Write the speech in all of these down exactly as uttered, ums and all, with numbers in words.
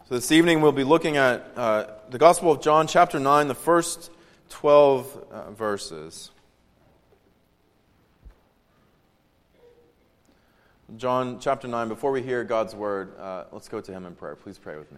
So this evening we'll be looking at uh, the Gospel of John, chapter nine, the first twelve uh, verses. John chapter nine, before we hear God's word, uh, let's go to Him in prayer. Please pray with me.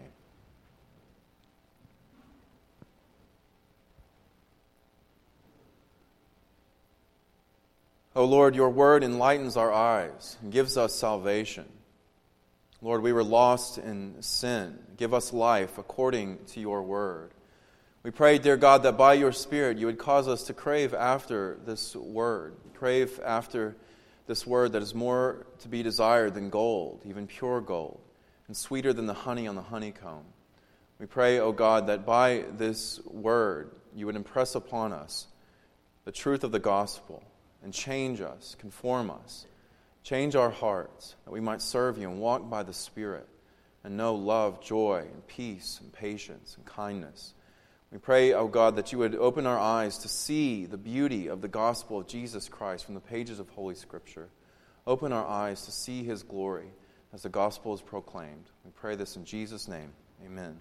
O Lord, your word enlightens our eyes and gives us salvation. Lord, we were lost in sin. Give us life according to your word. We pray, dear God, that by your Spirit you would cause us to crave after this word, crave after this word that is more to be desired than gold, even pure gold, and sweeter than the honey on the honeycomb. We pray, O God, that by this word you would impress upon us the truth of the gospel and change us, conform us, change our hearts, that we might serve you and walk by the Spirit and know love, joy, and peace, and patience, and kindness. We pray, O God, that you would open our eyes to see the beauty of the gospel of Jesus Christ from the pages of Holy Scripture. Open our eyes to see His glory as the gospel is proclaimed. We pray this in Jesus' name. Amen.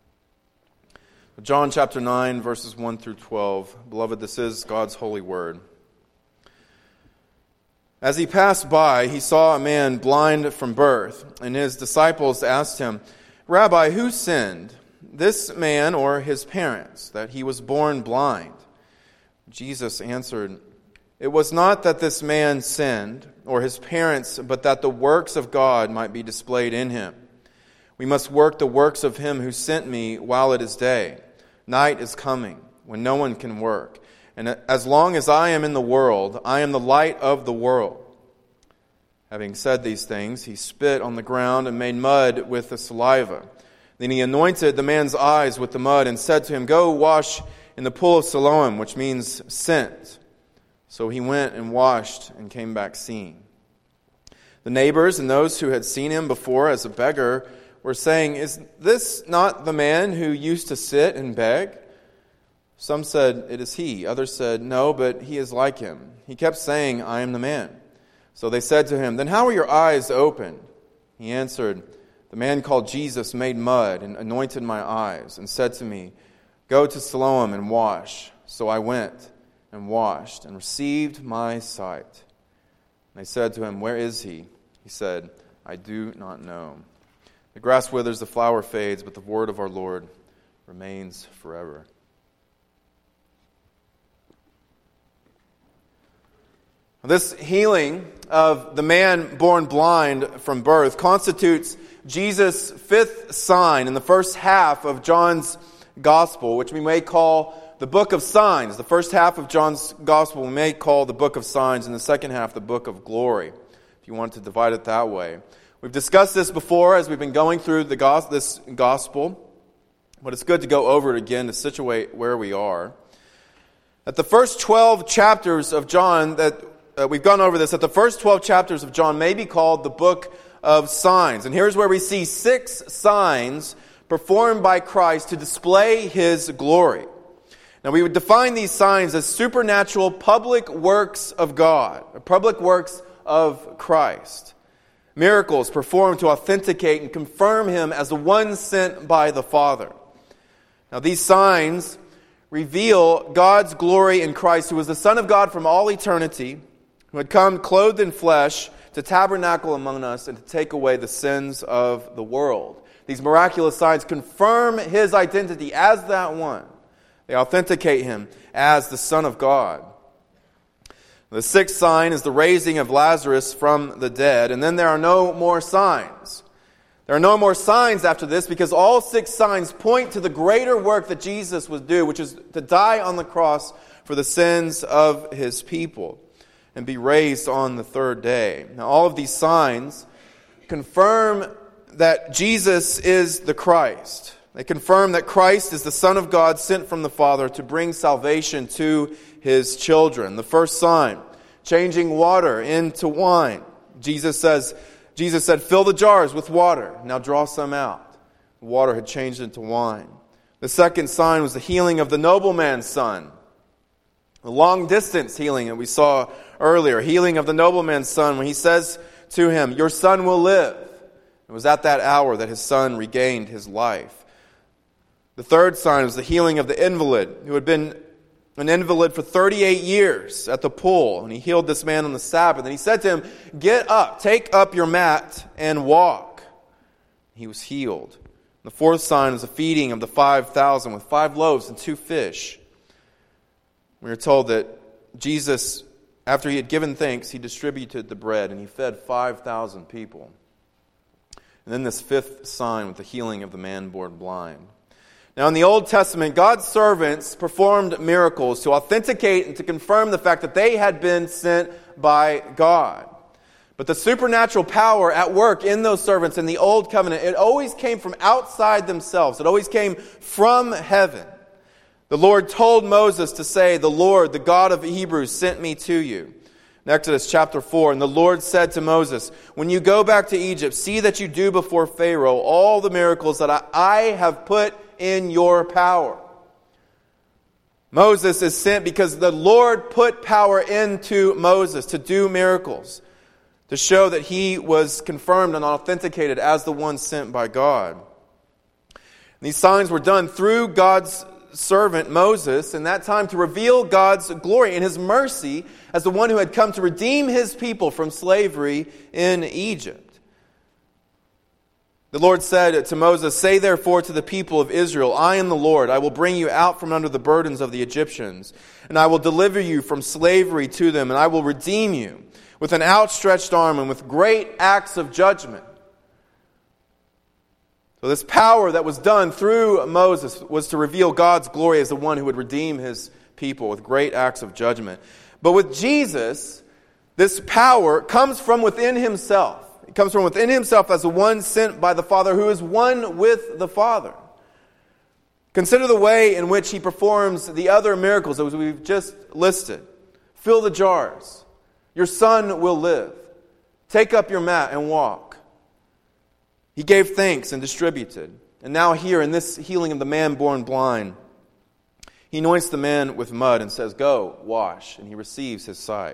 John chapter nine, verses one through twelve. Beloved, this is God's holy word. As he passed by, he saw a man blind from birth, and his disciples asked him, "Rabbi, who sinned, this man or his parents, that he was born blind?" Jesus answered, "It was not that this man sinned, or his parents, but that the works of God might be displayed in him. We must work the works of him who sent me while it is day. Night is coming, when no one can work. And as long as I am in the world, I am the light of the world." Having said these things, he spit on the ground and made mud with the saliva. Then he anointed the man's eyes with the mud and said to him, "Go wash in the pool of Siloam," which means sent. So he went and washed and came back seeing. The neighbors and those who had seen him before as a beggar were saying, "Is this not the man who used to sit and beg?" Some said, "It is he." Others said, "No, but he is like him." He kept saying, "I am the man." So they said to him, "Then how are your eyes opened?" He answered, "The man called Jesus made mud and anointed my eyes and said to me, 'Go to Siloam and wash.' So I went and washed and received my sight." And they said to him, "Where is he?" He said, "I do not know." The grass withers, the flower fades, but the word of our Lord remains forever. This healing of the man born blind from birth constitutes Jesus' fifth sign in the first half of John's Gospel, which we may call the Book of Signs. The first half of John's Gospel we may call the Book of Signs, and the second half the Book of Glory, if you want to divide it that way. We've discussed this before as we've been going through the gos- this Gospel, but it's good to go over it again to situate where we are. At the first twelve chapters of John that Uh, we've gone over this, that the first twelve chapters of John may be called the Book of Signs. And here's where we see six signs performed by Christ to display His glory. Now we would define these signs as supernatural public works of God, or public works of Christ. Miracles performed to authenticate and confirm Him as the one sent by the Father. Now these signs reveal God's glory in Christ, who was the Son of God from all eternity, who had come clothed in flesh to tabernacle among us and to take away the sins of the world. These miraculous signs confirm His identity as that one. They authenticate Him as the Son of God. The sixth sign is the raising of Lazarus from the dead, and then there are no more signs. There are no more signs after this because all six signs point to the greater work that Jesus would do, which is to die on the cross for the sins of His people and be raised on the third day. Now, all of these signs confirm that Jesus is the Christ. They confirm that Christ is the Son of God sent from the Father to bring salvation to His children. The first sign, changing water into wine. Jesus says, Jesus said, "Fill the jars with water. Now draw some out." The water had changed into wine. The second sign was the healing of the nobleman's son. The long distance healing that we saw earlier, healing of the nobleman's son, when he says to him, "Your son will live." It was at that hour that his son regained his life. The third sign was the healing of the invalid, who had been an invalid for thirty-eight years at the pool. And he healed this man on the Sabbath. And he said to him, "Get up, take up your mat, and walk." He was healed. The fourth sign was the feeding of the five thousand with five loaves and two fish. We are told that Jesus, after he had given thanks, he distributed the bread and he fed five thousand people. And then this fifth sign with the healing of the man born blind. Now in the Old Testament, God's servants performed miracles to authenticate and to confirm the fact that they had been sent by God. But the supernatural power at work in those servants in the Old Covenant, it always came from outside themselves. It always came from heaven. The Lord told Moses to say, "The Lord, the God of the Hebrews, sent me to you." In Exodus chapter four, "And the Lord said to Moses, when you go back to Egypt, see that you do before Pharaoh all the miracles that I, I have put in your power." Moses is sent because the Lord put power into Moses to do miracles, to show that he was confirmed and authenticated as the one sent by God. And these signs were done through God's servant Moses in that time to reveal God's glory and his mercy as the one who had come to redeem his people from slavery in Egypt. The Lord said to Moses, "Say therefore to the people of Israel, I am the Lord. I will bring you out from under the burdens of the Egyptians, and I will deliver you from slavery to them, and I will redeem you with an outstretched arm and with great acts of judgment." So this power that was done through Moses was to reveal God's glory as the one who would redeem his people with great acts of judgment. But with Jesus, this power comes from within himself. It comes from within himself as the one sent by the Father who is one with the Father. Consider the way in which he performs the other miracles that we've just listed. Fill the jars. Your son will live. Take up your mat and walk. He gave thanks and distributed. And now here in this healing of the man born blind, he anoints the man with mud and says, "Go, wash." And he receives his sight.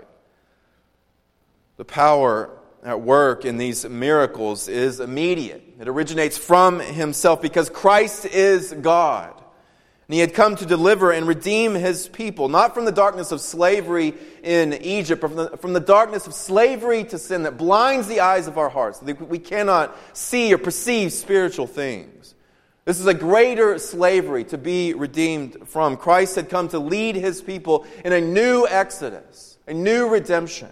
The power at work in these miracles is immediate. It originates from himself because Christ is God. And he had come to deliver and redeem his people, not from the darkness of slavery in Egypt, but from the, from the darkness of slavery to sin that blinds the eyes of our hearts. We cannot see or perceive spiritual things. This is a greater slavery to be redeemed from. Christ had come to lead his people in a new exodus, a new redemption.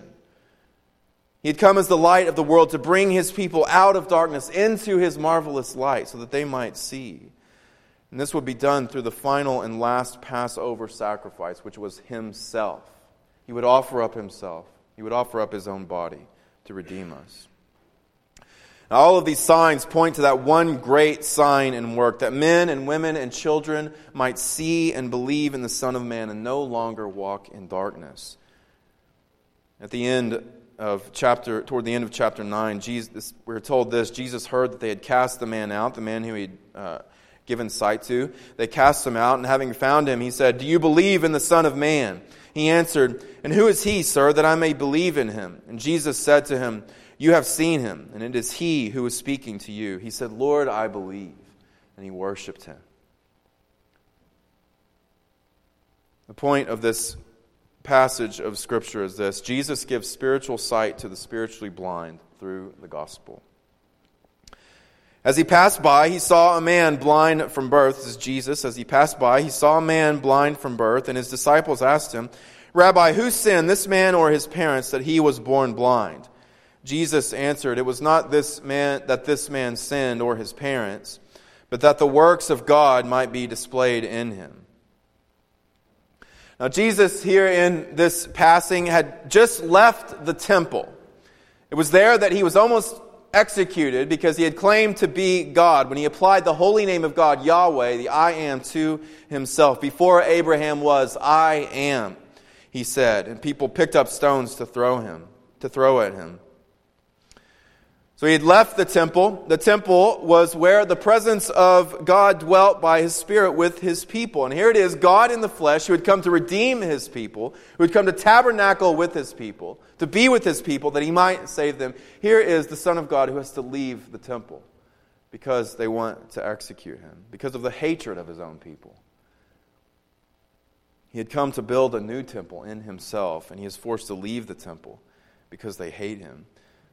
He had come as the light of the world to bring his people out of darkness into his marvelous light so that they might see. And this would be done through the final and last Passover sacrifice, which was himself. He would offer up himself. He would offer up his own body to redeem us. Now, all of these signs point to that one great sign and work, that men and women and children might see and believe in the Son of Man and no longer walk in darkness. At the end of chapter, toward the end of chapter nine, Jesus, we're told this: Jesus heard that they had cast the man out, the man who he uh, given sight to. They cast him out, and having found him, he said, "Do you believe in the Son of Man?" He answered, "And who is he, sir, that I may believe in him?" And Jesus said to him, "You have seen him, and it is he who is speaking to you." He said, "Lord, I believe." And he worshipped him. The point of this passage of Scripture is this: Jesus gives spiritual sight to the spiritually blind through the gospel. As he passed by, he saw a man blind from birth. This is Jesus. As he passed by, he saw a man blind from birth, and his disciples asked him, "Rabbi, who sinned, this man or his parents, that he was born blind?" Jesus answered, "It was not this man that this man sinned or his parents, but that the works of God might be displayed in him." Now, Jesus here in this passing had just left the temple. It was there that he was almost executed because he had claimed to be God when he applied the holy name of God, Yahweh, the I Am, to himself. Before Abraham was, I am, he said. And people picked up stones to throw him, to throw at him. So he had left the temple. The temple was where the presence of God dwelt by His Spirit with His people. And here it is, God in the flesh, who had come to redeem His people, who had come to tabernacle with His people, to be with His people, that He might save them. Here is the Son of God who has to leave the temple because they want to execute Him, because of the hatred of His own people. He had come to build a new temple in Himself, and He is forced to leave the temple because they hate Him.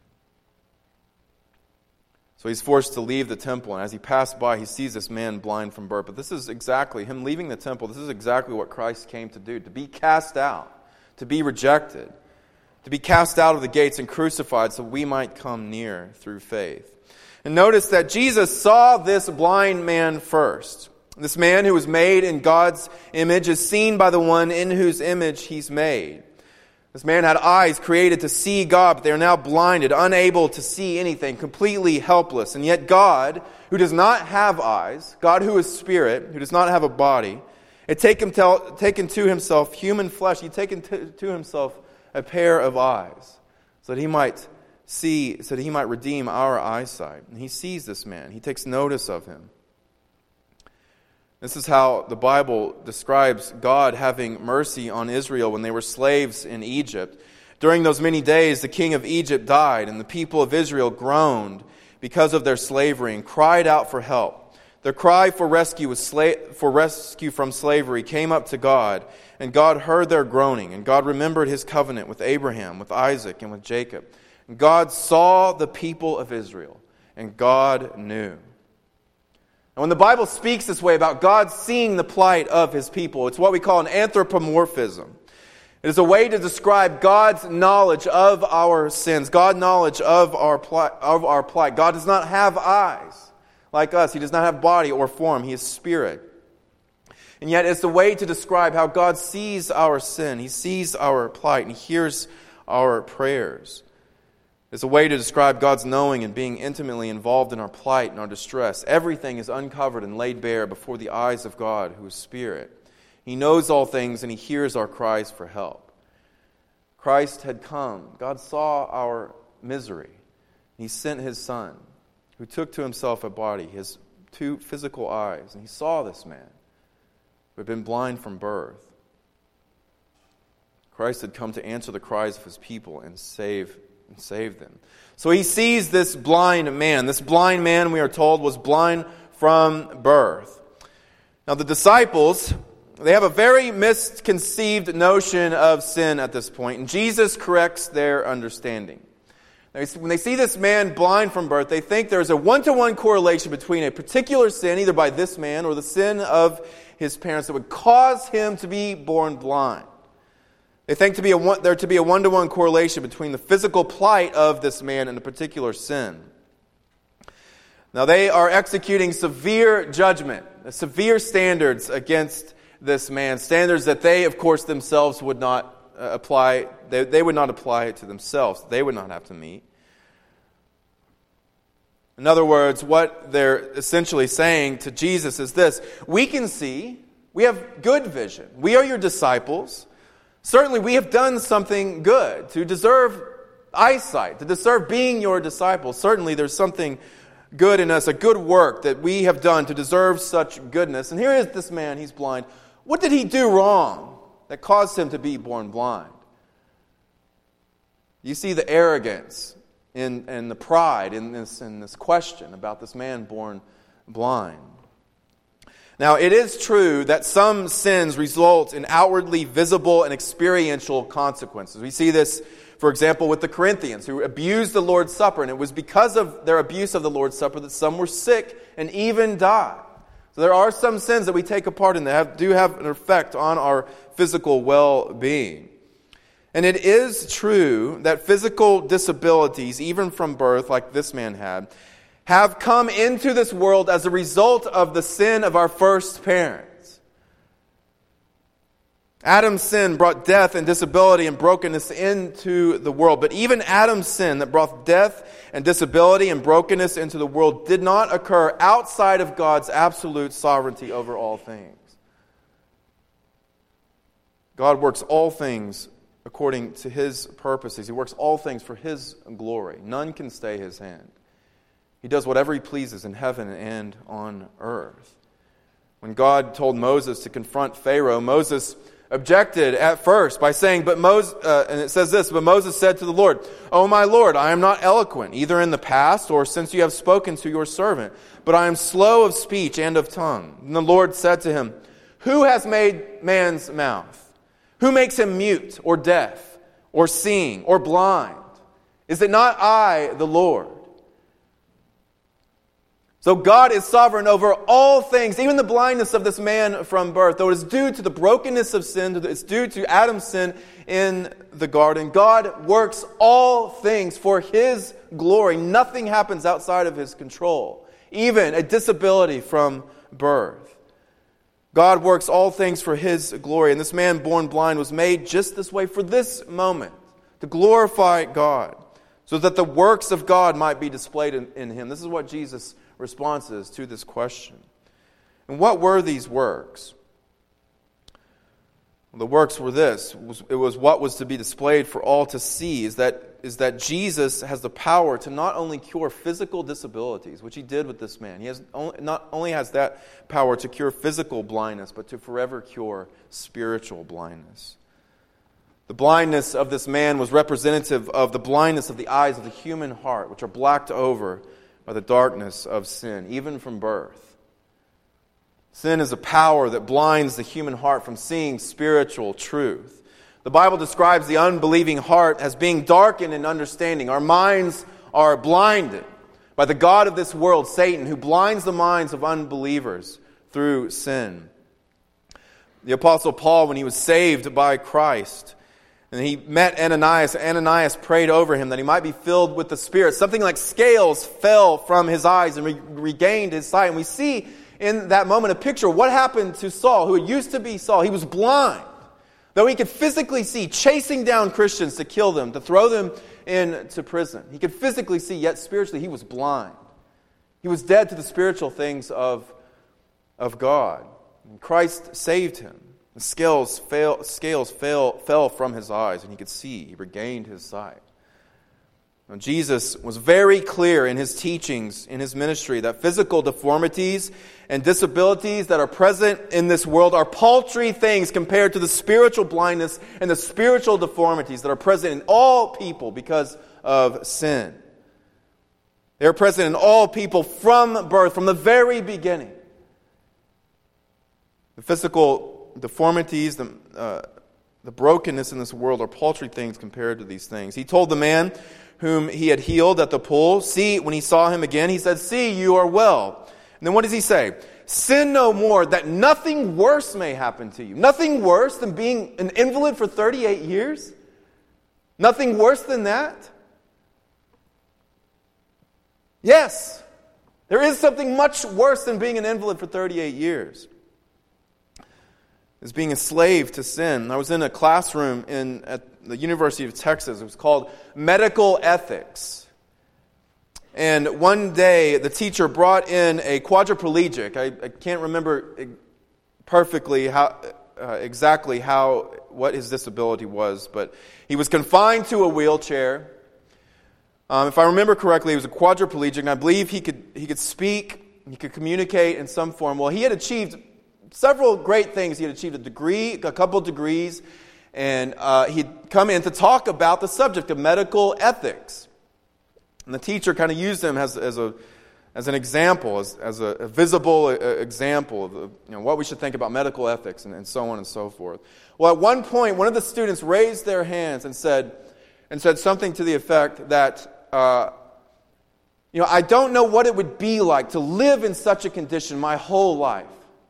So he's forced to leave the temple, and as he passed by, he sees this man blind from birth. But this is exactly, him leaving the temple, this is exactly what Christ came to do, to be cast out, to be rejected, to be cast out of the gates and crucified so we might come near through faith. And notice that Jesus saw this blind man first. This man who was made in God's image is seen by the one in whose image he's made. This man had eyes created to see God, but they are now blinded, unable to see anything, completely helpless. And yet God, who does not have eyes, God who is spirit, who does not have a body, had taken to Himself human flesh. He had taken to Himself a pair of eyes so that He might see, so that He might redeem our eyesight. And He sees this man. He takes notice of him. This is how the Bible describes God having mercy on Israel when they were slaves in Egypt. During those many days, the king of Egypt died, and the people of Israel groaned because of their slavery and cried out for help. Their cry for rescue was sla- for rescue from slavery came up to God, and God heard their groaning, and God remembered His covenant with Abraham, with Isaac, and with Jacob. And God saw the people of Israel, and God knew. And when the Bible speaks this way about God seeing the plight of His people, it's what we call an anthropomorphism. It is a way to describe God's knowledge of our sins, God's knowledge of our plight, of our plight. God does not have eyes like us. He does not have body or form. He is spirit. And yet it's a way to describe how God sees our sin. He sees our plight and He hears our prayers. It's a way to describe God's knowing and being intimately involved in our plight and our distress. Everything is uncovered and laid bare before the eyes of God, who is Spirit. He knows all things and He hears our cries for help. Christ had come. God saw our misery. He sent His Son, who took to Himself a body, His two physical eyes. And He saw this man who had been blind from birth. Christ had come to answer the cries of His people and save and save them. So He sees this blind man. This blind man, we are told, was blind from birth. Now the disciples, they have a very misconceived notion of sin at this point, and Jesus corrects their understanding. Now, when they see this man blind from birth, they think there's a one-to-one correlation between a particular sin, either by this man or the sin of his parents, that would cause him to be born blind. They think to be a one, there to be a one-to-one correlation between the physical plight of this man and a particular sin. Now they are executing severe judgment, severe standards against this man, standards that they, of course, themselves would not uh, apply. They, they would not apply it to themselves. They would not have to meet. In other words, what they're essentially saying to Jesus is this: we can see, we have good vision. We are your disciples. Certainly we have done something good to deserve eyesight, to deserve being your disciples. Certainly there's something good in us, a good work that we have done to deserve such goodness. And here is this man, he's blind. What did he do wrong that caused him to be born blind? You see the arrogance and, and the pride in this, in this question about this man born blind. Now, it is true that some sins result in outwardly visible and experiential consequences. We see this, for example, with the Corinthians who abused the Lord's Supper, and it was because of their abuse of the Lord's Supper that some were sick and even died. So there are some sins that we take a part in that have, do have an effect on our physical well-being. And it is true that physical disabilities, even from birth, like this man had, have come into this world as a result of the sin of our first parents. Adam's sin brought death and disability and brokenness into the world. But even Adam's sin that brought death and disability and brokenness into the world did not occur outside of God's absolute sovereignty over all things. God works all things according to His purposes. He works all things for His glory. None can stay His hand. He does whatever He pleases in heaven and on earth. When God told Moses to confront Pharaoh, Moses objected at first by saying, but Moses, uh, and it says this, but Moses said to the Lord, "O my Lord, I am not eloquent, either in the past or since you have spoken to your servant, but I am slow of speech and of tongue." And the Lord said to him, "Who has made man's mouth? Who makes him mute or deaf or seeing or blind? Is it not I, the Lord?" So God is sovereign over all things, even the blindness of this man from birth. Though it is due to the brokenness of sin, it's due to Adam's sin in the garden. God works all things for His glory. Nothing happens outside of His control, even a disability from birth. God works all things for His glory. And this man born blind was made just this way for this moment, to glorify God, so that the works of God might be displayed in, in him. This is what Jesus' response is to this question. And what were these works? Well, the works were this. It was, it was what was to be displayed for all to see, is that, is that Jesus has the power to not only cure physical disabilities, which He did with this man. He has only, not only has that power to cure physical blindness, but to forever cure spiritual blindness. The blindness of this man was representative of the blindness of the eyes of the human heart, which are blacked over by the darkness of sin, even from birth. Sin is a power that blinds the human heart from seeing spiritual truth. The Bible describes the unbelieving heart as being darkened in understanding. Our minds are blinded by the god of this world, Satan, who blinds the minds of unbelievers through sin. The Apostle Paul, when he was saved by Christ, and he met Ananias, Ananias prayed over him that he might be filled with the Spirit. Something like scales fell from his eyes and re- regained his sight. And we see in that moment a picture of what happened to Saul, who used to be Saul. He was blind, though he could physically see, chasing down Christians to kill them, to throw them into prison. He could physically see, yet spiritually he was blind. He was dead to the spiritual things of, of God. And Christ saved him. The scales, fail, scales fell, fell from his eyes, and he could see. He regained his sight. Now, Jesus was very clear in His teachings, in His ministry, that physical deformities and disabilities that are present in this world are paltry things compared to the spiritual blindness and the spiritual deformities that are present in all people because of sin. They are present in all people from birth, from the very beginning. The physical deformities, the, uh, the brokenness in this world are paltry things compared to these things. He told the man whom He had healed at the pool, see, when he saw him again, He said, "See, you are well." And then what does He say? "Sin no more, that nothing worse may happen to you." Nothing worse than being an invalid for thirty-eight years? Nothing worse than that? Yes, there is something much worse than being an invalid for thirty-eight years. Is being a slave to sin. I was in a classroom in at the University of Texas. It was called Medical Ethics. And one day, the teacher brought in a quadriplegic. I, I can't remember perfectly how, uh, exactly how what his disability was, but he was confined to a wheelchair. Um, if I remember correctly, he was a quadriplegic, and I believe he could he could speak, he could communicate in some form. Well, he had achieved several great things. He had achieved a degree, a couple degrees, and uh, he'd come in to talk about the subject of medical ethics. And the teacher kind of used him as, as a as an example, as, as a, a visible uh, example of the, you know, what we should think about medical ethics and, and so on and so forth. Well, at one point, one of the students raised their hands and said and said something to the effect that, uh, you know, I don't know what it would be like to live in such a condition my whole life.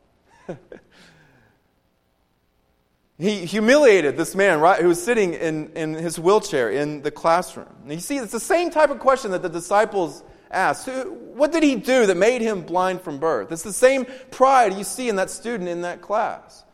He humiliated this man, right, who was sitting in, in his wheelchair in the classroom. And you see, it's the same type of question that the disciples asked. What did he do that made him blind from birth? It's the same pride you see in that student in that class.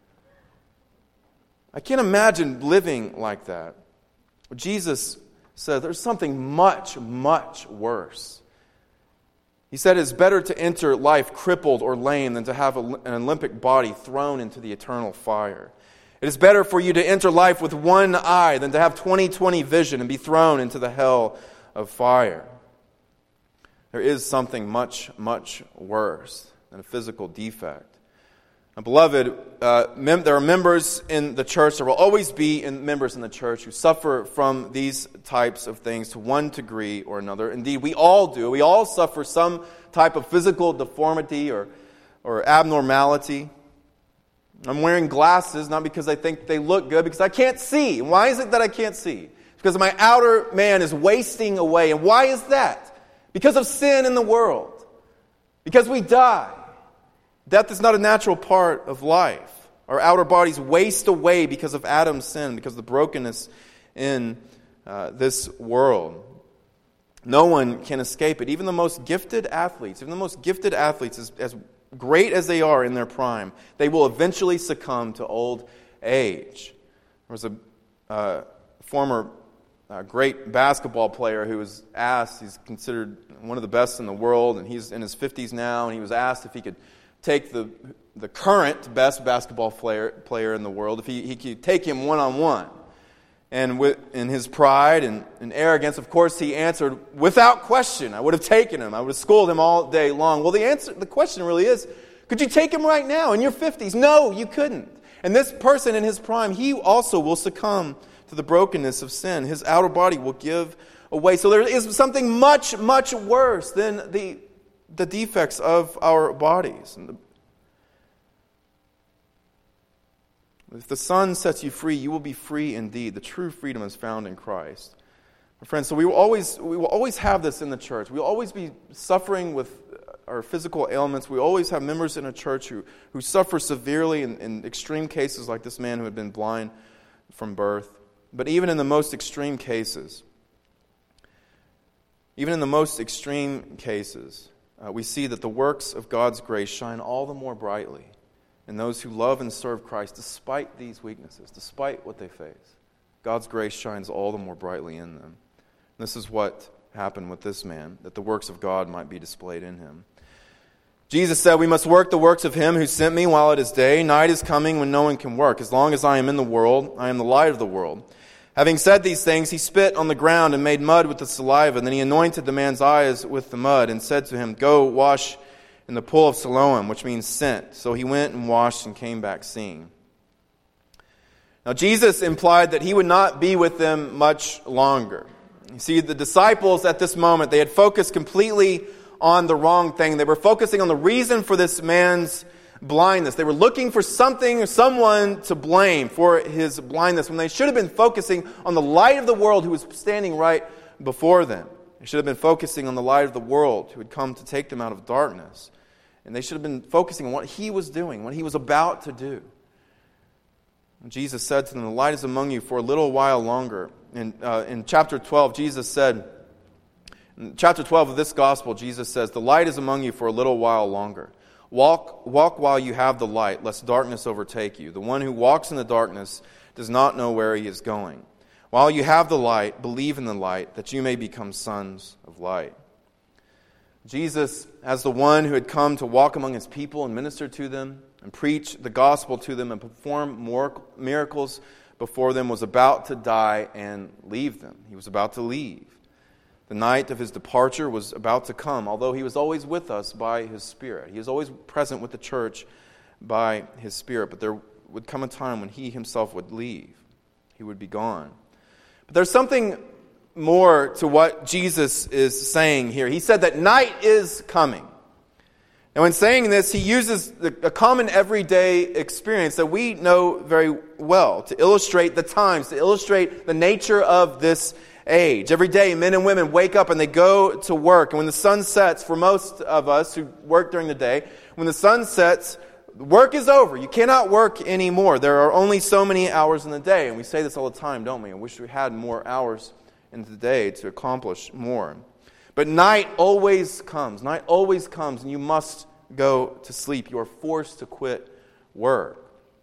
I can't imagine living like that. But Jesus said there's something much, much worse. He said it's better to enter life crippled or lame than to have a, an Olympic body thrown into the eternal fire. It is better for you to enter life with one eye than to have twenty twenty vision and be thrown into the hell of fire. There is something much, much worse than a physical defect. Now, beloved, uh, mem- there are members in the church, there will always be in members in the church who suffer from these types of things to one degree or another. Indeed, we all do. We all suffer some type of physical deformity or, or abnormality. I'm wearing glasses not because I think they look good, because I can't see. And why is it that I can't see? Because my outer man is wasting away. And why is that? Because of sin in the world. Because we die. Death is not a natural part of life. Our outer bodies waste away because of Adam's sin, because of the brokenness in uh, this world. No one can escape it. Even the most gifted athletes, even the most gifted athletes, as, as great as they are in their prime, they will eventually succumb to old age. There was a uh, former uh, great basketball player who was asked, he's considered one of the best in the world, and he's in his fifties now, and he was asked if he could take the the current best basketball player player in the world, if he, he could take him one-on-one. And with, in his pride and, and arrogance, of course, he answered, without question, I would have taken him. I would have schooled him all day long. Well, the answer, the question really is, could you take him right now in your fifties? No, you couldn't. And this person in his prime, he also will succumb to the brokenness of sin. His outer body will give away. So there is something much, much worse than the the defects of our bodies. And the, if the Son sets you free, you will be free indeed. The true freedom is found in Christ. My friends, so we will always we will always have this in the church. We will always be suffering with our physical ailments. We always have members in a church who, who suffer severely in, in extreme cases, like this man who had been blind from birth. But even in the most extreme cases, even in the most extreme cases, Uh, we see that the works of God's grace shine all the more brightly in those who love and serve Christ despite these weaknesses, despite what they face. God's grace shines all the more brightly in them. And this is what happened with this man, that the works of God might be displayed in him. Jesus said, we must work the works of him who sent me while it is day. Night is coming when no one can work. As long as I am in the world, I am the light of the world. Having said these things, he spit on the ground and made mud with the saliva. And then he anointed the man's eyes with the mud and said to him, go wash in the pool of Siloam, which means sent. So he went and washed and came back seeing. Now Jesus implied that he would not be with them much longer. You see, the disciples at this moment, they had focused completely on the wrong thing. They were focusing on the reason for this man's blindness. They were looking for something or someone to blame for his blindness when they should have been focusing on the light of the world who was standing right before them. They should have been focusing on the light of the world who had come to take them out of darkness. And they should have been focusing on what he was doing, what he was about to do. And Jesus said to them, the light is among you for a little while longer. In, uh, in chapter twelve, Jesus said, in chapter twelve of this gospel, Jesus says, the light is among you for a little while longer. Walk, walk while you have the light, lest darkness overtake you. The one who walks in the darkness does not know where he is going. While you have the light, believe in the light, that you may become sons of light. Jesus, as the one who had come to walk among his people and minister to them and preach the gospel to them and perform more miracles before them, was about to die and leave them. He was about to leave. The night of his departure was about to come, although he was always with us by his Spirit. He was always present with the church by his Spirit. But there would come a time when he himself would leave. He would be gone. But there's something more to what Jesus is saying here. He said that night is coming. Now, in saying this, he uses a common everyday experience that we know very well to illustrate the times, to illustrate the nature of this age. Every day, men and women wake up and they go to work. And when the sun sets, for most of us who work during the day, when the sun sets, work is over. You cannot work anymore. There are only so many hours in the day. And we say this all the time, don't we? I wish we had more hours in the day to accomplish more. But night always comes. Night always comes, and you must go to sleep. You are forced to quit work.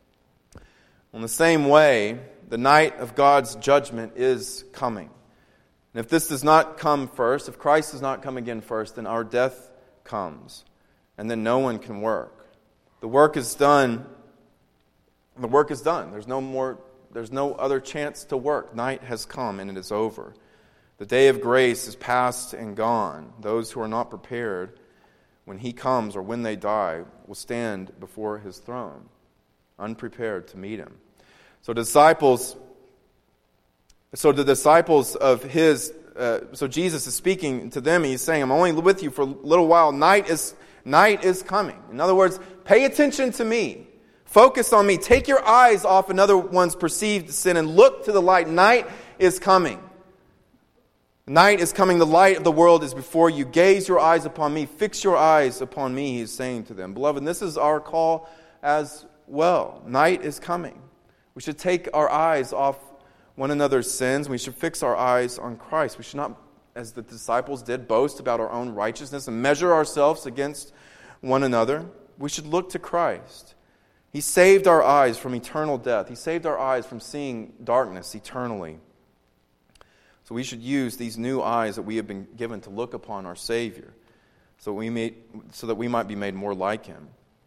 In the same way, the night of God's judgment is coming. And if this does not come first, if Christ does not come again first, then our death comes. And then no one can work. The work is done The work is done. There's no more, there's no other chance to work. Night has come and it is over. The day of grace is past and gone. Those who are not prepared when he comes or when they die will stand before his throne, unprepared to meet him. So disciples, so the disciples of his, uh, so Jesus is speaking to them. He's saying, I'm only with you for a little while. Night is, night is coming. In other words, pay attention to me. Focus on me. Take your eyes off another one's perceived sin and look to the light. Night is coming. Night is coming. The light of the world is before you. Gaze your eyes upon me. Fix your eyes upon me, he's saying to them. Beloved, this is our call as well. Night is coming. We should take our eyes off one another's sins. We should fix our eyes on Christ. We should not, as the disciples did, boast about our own righteousness and measure ourselves against one another. We should look to Christ. He saved our eyes from eternal death. He saved our eyes from seeing darkness eternally. So we should use these new eyes that we have been given to look upon our Savior so we may, so that we might be made more like Him.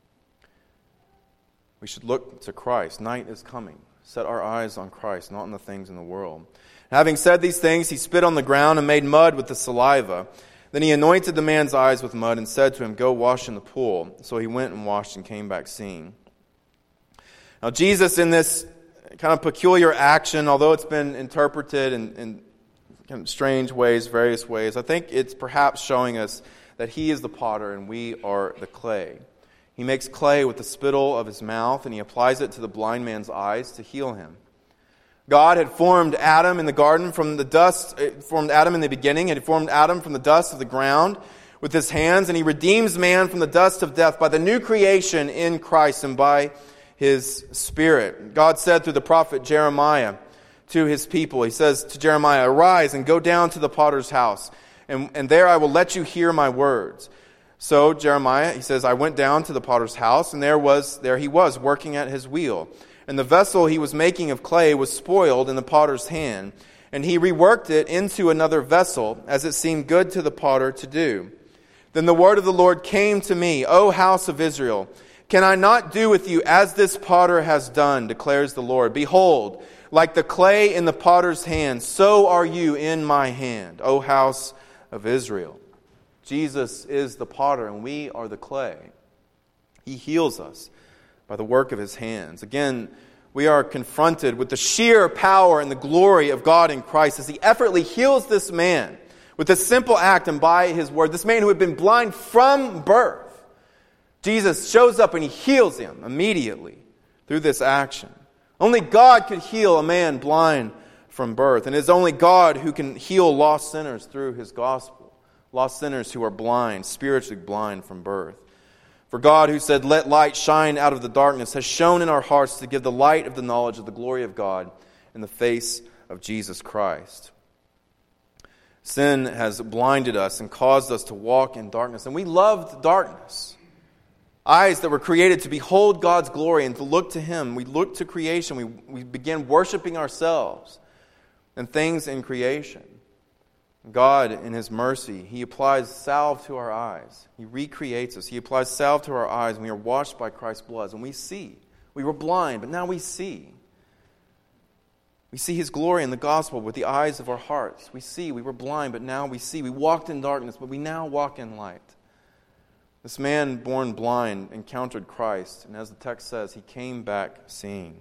We should look to Christ. Night is coming. Set our eyes on Christ, not on the things in the world. Having said these things, he spit on the ground and made mud with the saliva. Then he anointed the man's eyes with mud and said to him, go wash in the pool. So he went and washed and came back seeing. Now Jesus, in this kind of peculiar action, although it's been interpreted in, in kind of strange ways, various ways, I think it's perhaps showing us that he is the potter and we are the clay. He makes clay with the spittle of his mouth and he applies it to the blind man's eyes to heal him. God had formed Adam in the garden from the dust, formed Adam in the beginning, and he formed Adam from the dust of the ground with his hands, and he redeems man from the dust of death by the new creation in Christ and by his Spirit. God said through the prophet Jeremiah to his people, he says to Jeremiah, arise and go down to the potter's house, and, and there I will let you hear my words. So Jeremiah, he says, I went down to the potter's house, and there was there he was working at his wheel. And the vessel he was making of clay was spoiled in the potter's hand, and he reworked it into another vessel, as it seemed good to the potter to do. Then the word of the Lord came to me, O house of Israel, can I not do with you as this potter has done, declares the Lord. Behold, like the clay in the potter's hand, so are you in my hand, O house of Israel. Jesus is the potter, and we are the clay. He heals us by the work of his hands. Again, we are confronted with the sheer power and the glory of God in Christ as he effortlessly heals this man with a simple act and by his word. This man who had been blind from birth. Jesus shows up and he heals him immediately through this action. Only God could heal a man blind from birth. And it is only God who can heal lost sinners through his gospel. Lost sinners who are blind, spiritually blind from birth. For God, who said, let light shine out of the darkness, has shone in our hearts to give the light of the knowledge of the glory of God in the face of Jesus Christ. Sin has blinded us and caused us to walk in darkness. And we loved darkness. Eyes that were created to behold God's glory and to look to Him. We look to creation. We, we begin worshiping ourselves and things in creation. God, in His mercy, He applies salve to our eyes. He recreates us. He applies salve to our eyes, and we are washed by Christ's blood. And we see. We were blind, but now we see. We see His glory in the gospel with the eyes of our hearts. We see. We were blind, but now we see. We walked in darkness, but we now walk in light. This man born blind encountered Christ, and as the text says, he came back seeing.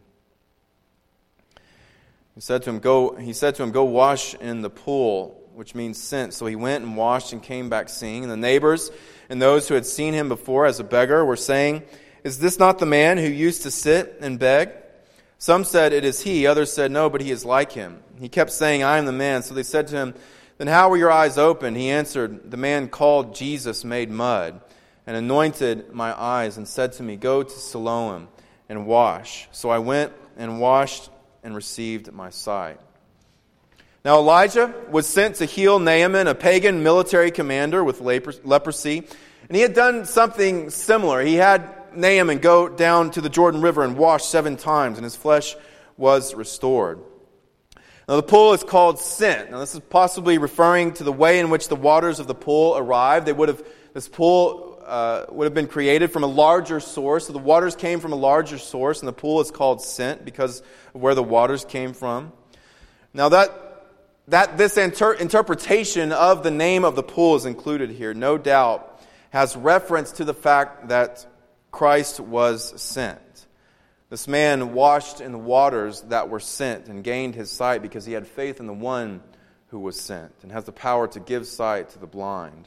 He said to him, "Go." He said to him, "Go wash in the pool," which means sent. So he went and washed and came back seeing. And the neighbors and those who had seen him before as a beggar were saying, "Is this not the man who used to sit and beg?" Some said, "It is he." Others said, "No, but he is like him." He kept saying, "I am the man." So they said to him, "Then how were your eyes opened?" He answered, "The man called Jesus made mud and anointed my eyes and said to me, 'Go to Siloam and wash.' So I went and washed and received my sight." Now Elijah was sent to heal Naaman, a pagan military commander with leprosy. And he had done something similar. He had Naaman go down to the Jordan River and wash seven times, and his flesh was restored. Now the pool is called Sent. Now this is possibly referring to the way in which the waters of the pool arrived. They would have, this pool uh, would have been created from a larger source. So the waters came from a larger source, and the pool is called Sent because of where the waters came from. Now that that this inter- interpretation of the name of the pool is included here, no doubt, has reference to the fact that Christ was sent. This man washed in the waters that were sent and gained his sight because he had faith in the one who was sent and has the power to give sight to the blind.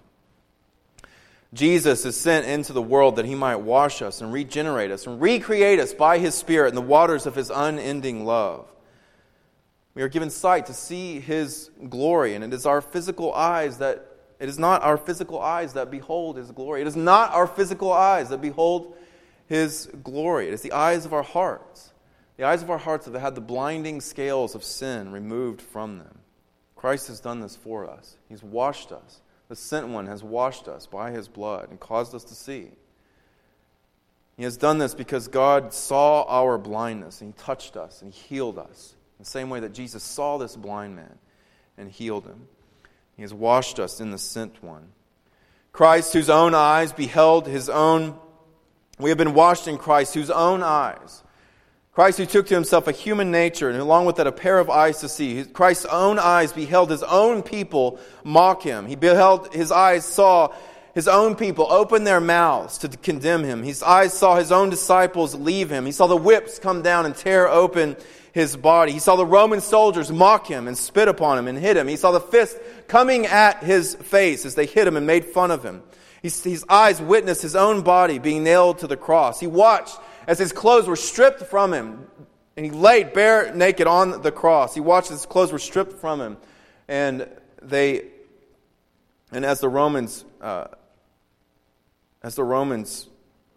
Jesus is sent into the world that he might wash us and regenerate us and recreate us by his Spirit in the waters of his unending love. We are given sight to see his glory, and it is our physical eyes that it is not our physical eyes that behold his glory. It is not our physical eyes that behold his glory. It is the eyes of our hearts. The eyes of our hearts have had the blinding scales of sin removed from them. Christ has done this for us. He's washed us. The sent one has washed us by his blood and caused us to see. He has done this because God saw our blindness and he touched us and he healed us. In the same way that Jesus saw this blind man and healed him. He has washed us in the sent one. Christ, whose own eyes beheld his own, we have been washed in Christ, whose own eyes. Christ who took to himself a human nature and along with that a pair of eyes to see. Christ's own eyes beheld his own people mock him. He beheld, his eyes saw his own people open their mouths to condemn him. His eyes saw his own disciples leave him. He saw the whips come down and tear open his body. He saw the Roman soldiers mock him and spit upon him and hit him. He saw the fist coming at his face as they hit him and made fun of him. His, his eyes witnessed his own body being nailed to the cross. He watched as his clothes were stripped from him, and he laid bare naked on the cross. He watched as his clothes were stripped from him, and they, and as the Romans, uh, as the Romans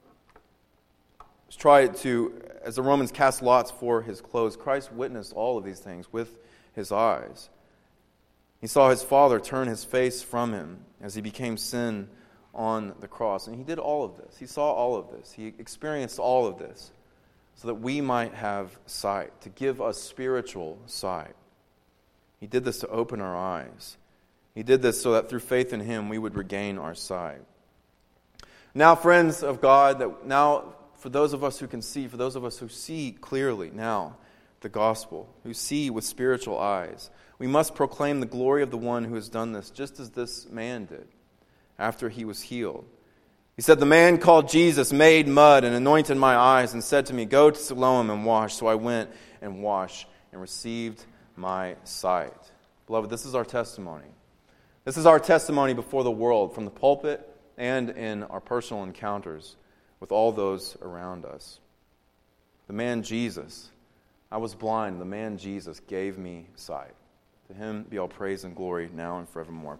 tried to, as the Romans cast lots for his clothes, Christ witnessed all of these things with his eyes. He saw his Father turn his face from him as he became sin on the cross. And he did all of this. He saw all of this. He experienced all of this so that we might have sight, to give us spiritual sight. He did this to open our eyes. He did this so that through faith in him we would regain our sight. Now, friends of God, that now for those of us who can see, for those of us who see clearly now the gospel, who see with spiritual eyes, we must proclaim the glory of the one who has done this, just as this man did after he was healed. He said, "The man called Jesus made mud and anointed my eyes and said to me, 'Go to Siloam and wash.' So I went and washed and received my sight." Beloved, this is our testimony. This is our testimony before the world, from the pulpit and in our personal encounters with all those around us. The man Jesus, I was blind. The man Jesus gave me sight. To him be all praise and glory now and forevermore.